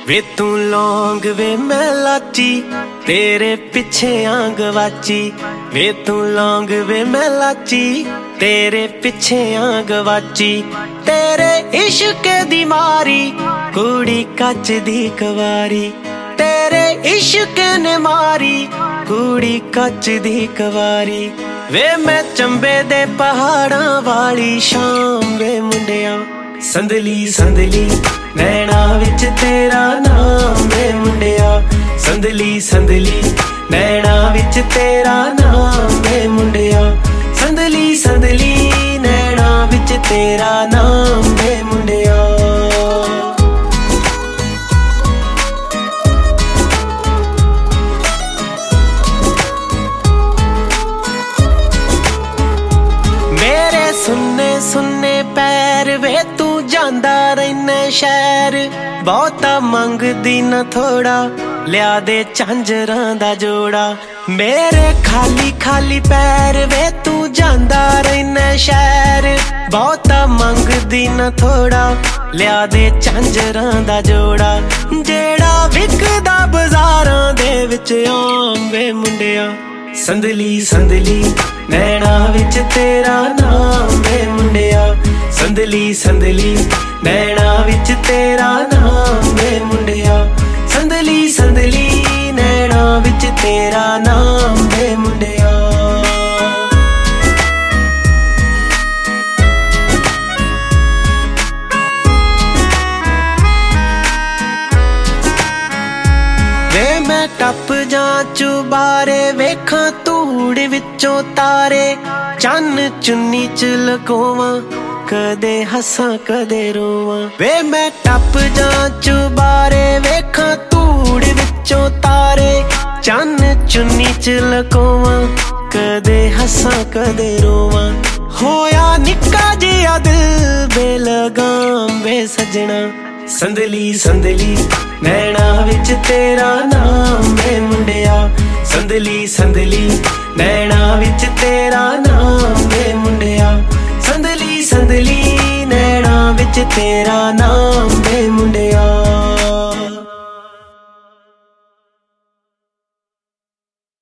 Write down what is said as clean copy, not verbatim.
ਵੇ ਤੂੰ ਲੌਂਗ ਵੇ ਮੈਂ ਲਾਚੀ, ਤੇਰੇ ਪਿੱਛੇ ਆਂ ਗਵਾਚੀ। ਵੇ ਤੂੰ ਲੌਂਗ ਵੇ ਮੈਂ ਲਾਚੀ, ਤੇਰੇ ਪਿੱਛੇ ਆਂ ਗਵਾਚੀ। ਤੇਰੇ ਇਸ਼ਕ ਦੀ ਮਾਰੀ ਕੁੜੀ ਕੱਚ ਦੀ ਕਵਾਰੀ, ਤੇਰੇ ਇਸ਼ਕ ਨੇ ਮਾਰੀ ਕੁੜੀ ਕੱਚ ਦੀ ਕਵਾਰੀ। ਵੇ ਮੈਂ ਚੰਬੇ ਦੇ ਪਹਾੜਾਂ ਵਾਲੀ ਸ਼ਾਮ ਵੇ ਮੁੰਡਿਆ, ਸੰਦਲੀ ਸੰਦਲੀ ਨੈਣਾ ਵਿੱਚ ਤੇਰਾ ਨਾਮ ਵੇ ਮੁੰਡਿਆ। ਸੰਦਲੀ ਸੰਦਲੀ ਨੈਣਾ ਵਿੱਚ ਤੇਰਾ ਨਾਮ ਵੇ ਮੁੰਡਿਆ। ਸੰਦਲੀ ਸੰਦਲੀ ਨੈਣਾ ਵਿੱਚ ਤੇਰਾ ਨਾਮ ਵੇ ਮੁੰਡਿਆ। ਮੇਰੇ ਸੁੰਨੇ ਸੁੰਨੇ ਪੈਰ ਵੇ ਤੂੰ ਜਾਂਦਾ ਰਹਿਨਾ ਸ਼ਹਿਰ। ਬਹੁਤਾ ਮੰਗਦੀ ਨਾ ਥੋੜਾ, ਲਿਆ ਦੇ ਝਾਂਜਰਾਂ ਦਾ ਜੋੜਾ। ਮੇਰੇ ਖਾਲੀ ਖਾਲੀ ਪੈਰ ਵੇ ਤੂੰ ਜਾਂਦਾ ਰਹਿਨਾ ਸ਼ਹਿਰ। ਬਹੁਤਾ ਮੰਗਦੀ ਨਾ ਥੋੜਾ, ਲਿਆ ਦੇ ਝਾਂਜਰਾਂ ਦਾ ਜੋੜਾ। ਜਿਹੜਾ ਵਿਕਦਾ ਬਾਜ਼ਾਰਾਂ ਦੇ ਵਿੱਚ ਆਮ ਵੇ ਮੁੰਡਿਆ। ਸੰਦਲੀ ਸੰਦਲੀ ਨੈਣਾ ਵਿੱਚ ਤੇਰਾ ਨਾਮ ਵੇ ਮੁੰਡਿਆ। ਸੰਦਲੀ ਸੰਦਲੀ ਨੈਣਾ ਵਿੱਚ ਤੇਰਾ ਨਾਮ ਵੇ ਮੁੰਡਿਆ। ਸੰਦਲੀ ਸੰਦਲੀ ਨੈਣਾ ਵਿੱਚ ਤੇਰਾ ਨਾਮ ਵੇ ਮੁੰਡਿਆ। ਵੇ ਮੈਂ ਟੱਪ ਜਾਂ ਚੁਬਾਰੇ ਵੇਖਾਂ ਧੂੜ ਵਿੱਚੋਂ ਤਾਰੇ। ਚੰਨ ਚੁੰਨੀ ਚ ਲਕੋਵਾਂ, ਕਦੇ ਹੱਸਾਂ ਕਦੇ ਰੋਵਾਂ। ਵੇ ਮੈਂ ਟੱਪ ਜਾਂ ਚੁਬਾਰੇ ਵੇਖਾਂ ਧੂੜ ਵਿੱਚੋਂ ਤਾਰੇ। ਚੰਨ ਚੁੰਨੀ ਚ ਲਕੋਵਾਂ, ਕਦੇ ਹੱਸਾਂ ਕਦੇ ਰੋਵਾਂ। ਹੋਇਆ ਨਿੱਕਾ ਜਿਹਾ ਦਿਲ ਬੇਲਗਾਮ ਵੇ ਸਜਣਾ। ਸੰਦਲੀ ਸੰਦਲੀ ਨੈਣਾ ਵਿੱਚ ਤੇਰਾ ਨਾਮ ਵੇ ਮੁੰਡਿਆ। ਸੰਦਲੀ ਸੰਦਲੀ ਨੈਣਾ ਵਿੱਚ ਤੇਰਾ ਨਾਮ ਵੇ ਮੁੰਡਿਆ। ਸੰਦਲੀ ਸੰਦਲੀ ਨੈਣਾ ਵਿੱਚ ਤੇਰਾ ਨਾਮ ਵੇ ਮੁੰਡਿਆ।